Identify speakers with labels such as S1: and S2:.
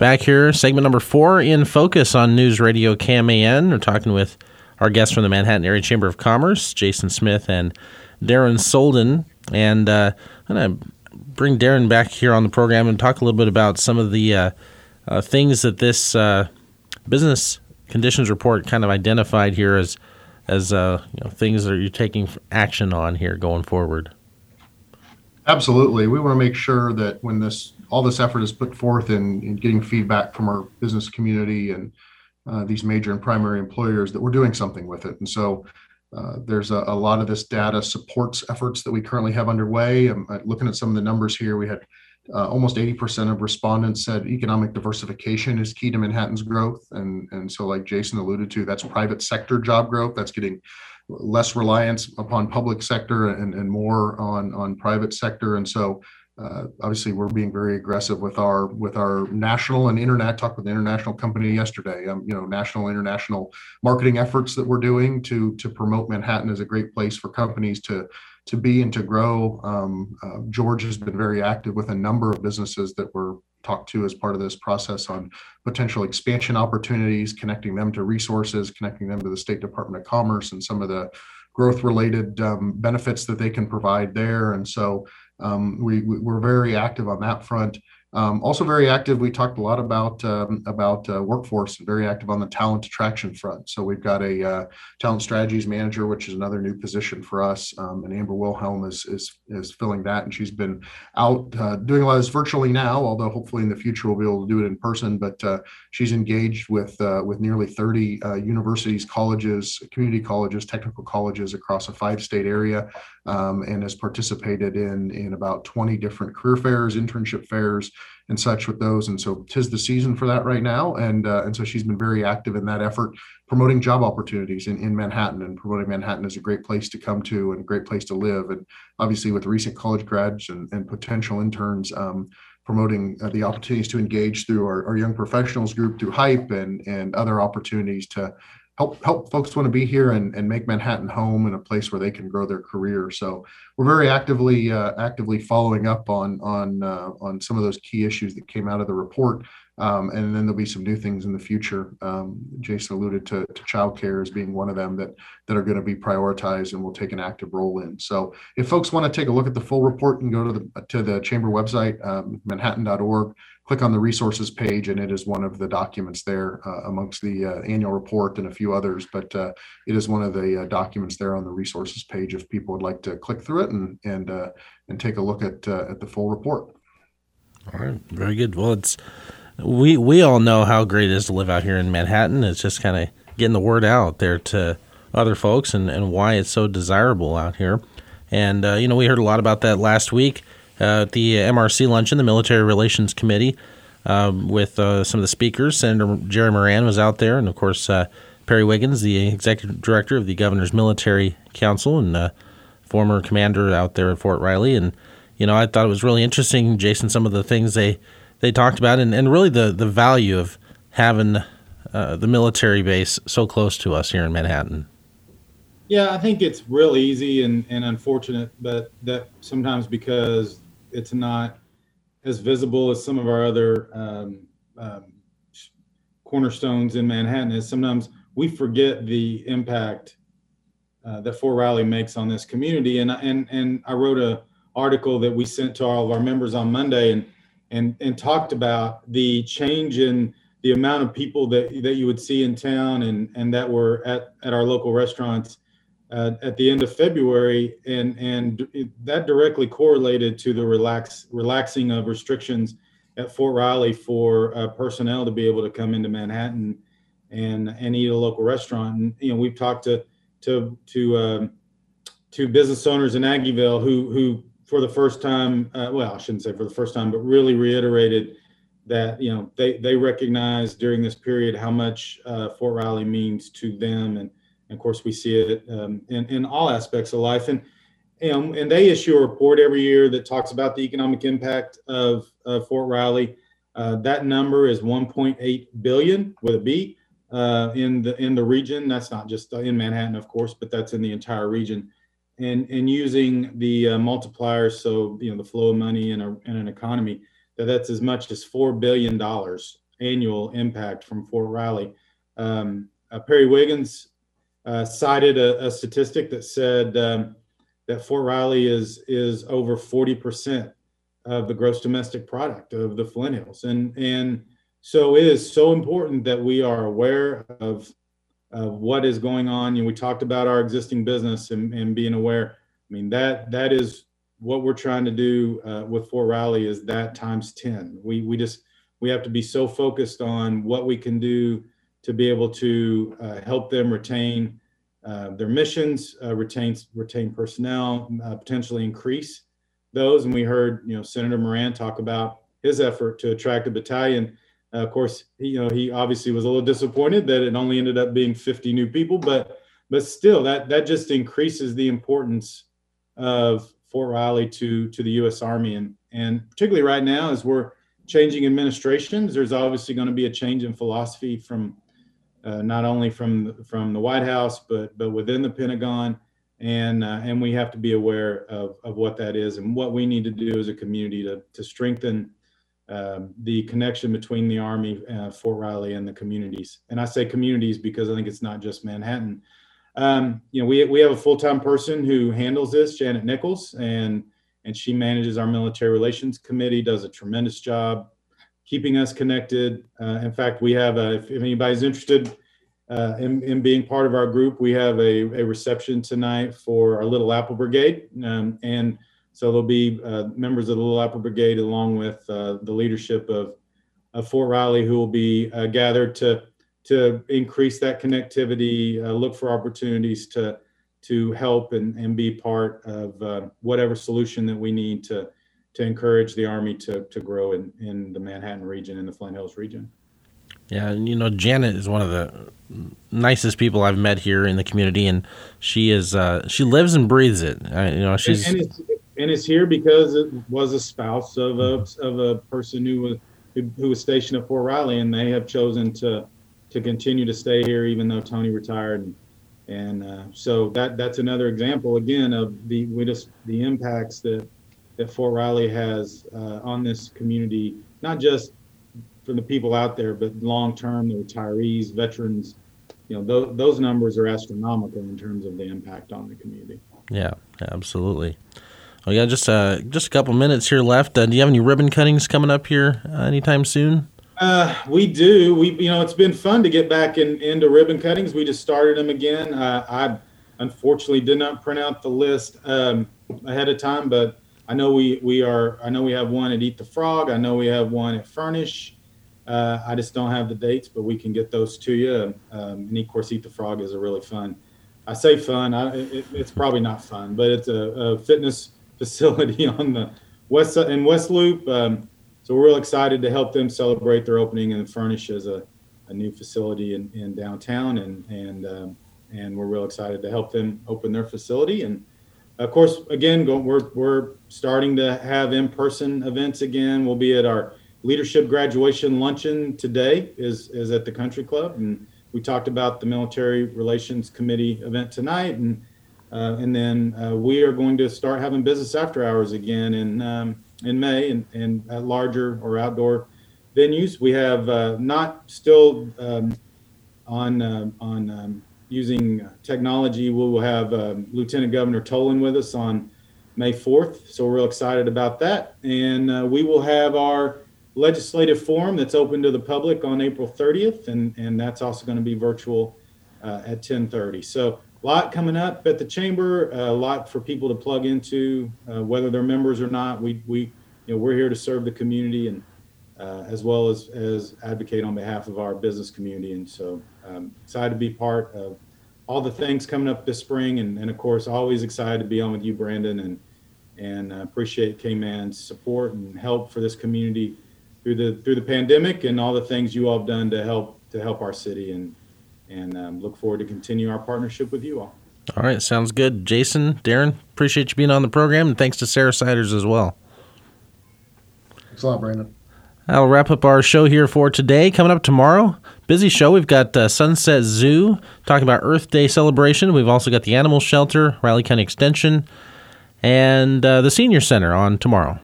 S1: Back here, segment number 4 in focus on News Radio KMAN. We're talking with our guests from the Manhattan Area Chamber of Commerce, Jason Smith and Darren Solden. And I'm going to bring Darren back here on the program and talk a little bit about some of the things that this business conditions report kind of identified here as things that you're taking action on here going forward.
S2: Absolutely. We want to make sure that when all this effort is put forth in getting feedback from our business community and these major and primary employers, that we're doing something with it. And so there's a lot of this data supports efforts that we currently have underway. I'm looking at some of the numbers here. We had almost 80% of respondents said economic diversification is key to Manhattan's growth. And so like Jason alluded to, that's private sector job growth. That's getting less reliance upon public sector and more on private sector. And so obviously we're being very aggressive with our national and internet. Talked with the international company yesterday, national international marketing efforts that we're doing to promote Manhattan as a great place for companies to be and to grow. George has been very active with a number of businesses that were talked to as part of this process on potential expansion opportunities, connecting them to resources, connecting them to the State Department of Commerce and some of the growth related benefits that they can provide there. And so we're very active on that front. Also very active. We talked a lot about workforce, very active on the talent attraction front. So we've got a talent strategies manager, which is another new position for us. And Amber Wilhelm is filling that. And she's been out doing a lot of this virtually now, although hopefully in the future we'll be able to do it in person. But she's engaged with nearly 30 universities, colleges, community colleges, technical colleges across a 5-state area, and has participated in about 20 different career fairs, internship fairs, and such with those. And so 'tis the season for that right now. And so she's been very active in that effort, promoting job opportunities in Manhattan and promoting Manhattan as a great place to come to and a great place to live. And obviously with recent college grads and potential interns, promoting the opportunities to engage through our young professionals group, through HYPE and other opportunities to help folks want to be here and make Manhattan home and a place where they can grow their career. So we're very actively following up on some of those key issues that came out of the report. And then there'll be some new things in the future. Jason alluded to childcare as being one of them that are going to be prioritized and will take an active role in. So if folks want to take a look at the full report, and go to the chamber website, manhattan.org. Click on the resources page, and it is one of the documents there amongst the annual report and a few others. But it is one of the documents there on the resources page if people would like to click through it and take a look at the full report.
S1: All right, very good. Well, we all know how great it is to live out here in Manhattan. It's just kind of getting the word out there to other folks and why it's so desirable out here. And we heard a lot about that last week at the MRC luncheon, the Military Relations Committee, with some of the speakers. Senator Jerry Moran was out there, and of course Perry Wiggins, the executive director of the Governor's Military Council and former commander out there at Fort Riley. And I thought it was really interesting, Jason, some of the things they talked about, and really the value of having the military base so close to us here in Manhattan.
S3: Yeah, I think it's real easy and unfortunate, but that sometimes because it's not as visible as some of our other cornerstones in Manhattan is sometimes we forget the impact that Fort Riley makes on this community. And I wrote an article that we sent to all of our members on Monday and talked about the change in the amount of people that you would see in town and that were at our local restaurants at the end of February, and that directly correlated to the relaxing of restrictions at Fort Riley for personnel to be able to come into Manhattan and eat at a local restaurant. And we've talked to business owners in Aggieville who for the first time, I shouldn't say for the first time, but really reiterated that they recognize during this period how much Fort Riley means to them. And of course, we see it in all aspects of life. And they issue a report every year that talks about the economic impact of Fort Riley. That number is 1.8 billion with a B in the region. That's not just in Manhattan, of course, but that's in the entire region. And using the multipliers, so the flow of money in an economy, that's as much as $4 billion. annual impact from Fort Riley. Perry Wiggins cited a statistic that said that Fort Riley is over 40% of the gross domestic product of the Flint Hills, and so it is so important that we are aware of what is going on. We talked about our existing business and being aware. I mean, that is what we're trying to do with Fort Riley, is that times 10. We have to be so focused on what we can do to be able to help them retain their missions, retain personnel, potentially increase those. And we heard, Senator Moran talk about his effort to attract a battalion. Of course, he obviously was a little disappointed that it only ended up being 50 new people, but still, that just increases the importance of Fort Riley to the U.S. Army, and particularly right now, as we're changing administrations, there's obviously going to be a change in philosophy from not only from the White House, but within the Pentagon, and we have to be aware of what that is and what we need to do as a community to strengthen the connection between the Army, Fort Riley, and the communities. And I say communities because I think it's not just Manhattan. We have a full-time person who handles this, Janet Nichols, and she manages our military relations committee, does a tremendous job keeping us connected. In fact, we have, if anybody's interested in being part of our group, we have a reception tonight for our Little Apple Brigade. And so there'll be members of the Little Apple Brigade, along with the leadership of Fort Riley, who will be gathered to increase that connectivity, look for opportunities to help and be part of whatever solution that we need to encourage the Army to grow in the Manhattan region and the Flint Hills region.
S1: Yeah, and Janet is one of the nicest people I've met here in the community, and she lives and breathes it. She's
S3: and it's here because it was a spouse of a person who was stationed at Fort Riley, and they have chosen to continue to stay here even though Tony retired, and so that's another example again of the impacts that Fort Riley has on this community, not just for the people out there, but long term, the retirees, veterans. Those numbers are astronomical in terms of the impact on the community.
S1: Yeah, absolutely. Oh yeah, just a couple minutes here left. Do you have any ribbon cuttings coming up here anytime soon?
S3: We do. It's been fun to get back into ribbon cuttings. We just started them again. I unfortunately did not print out the list ahead of time, but I know we have one at Eat the Frog. I know we have one at Furnish. I just don't have the dates, but we can get those to you. And of course, Eat the Frog is a really fun. I say fun. It's probably not fun, but it's a fitness facility on the west side in West Loop. So we're real excited to help them celebrate their opening and Furnish as a new facility in downtown, and we're real excited to help them open their facility. And of course, again, we're starting to have in-person events again. We'll be at our leadership graduation luncheon today is at the Country Club, and we talked about the Military Relations Committee event tonight, and then we are going to start having business after hours again in May and at larger or outdoor venues. We have not still on using technology. We will have Lieutenant Governor Tolan with us on May 4th, so we're real excited about that. And we will have our legislative forum that's open to the public on April 30th, and that's also going to be virtual at 10:30. So a lot coming up at the chamber, a lot for people to plug into, whether they're members or not. We're here to serve the community, and as well as advocate on behalf of our business community. And so excited to be part of all the things coming up this spring, and of course always excited to be on with you, Brandon, and appreciate K-Man's support and help for this community through the pandemic and all the things you all have done to help our city, and look forward to continue our partnership with you all.
S1: All right, sounds good. Jason, Darren, appreciate you being on the program, and thanks to Sarah Siders as well.
S2: Thanks a lot, Brandon.
S1: I'll wrap up our show here for today. Coming up tomorrow, busy show. We've got Sunset Zoo talking about Earth Day celebration. We've also got the Animal Shelter, Riley County Extension, and the Senior Center on tomorrow.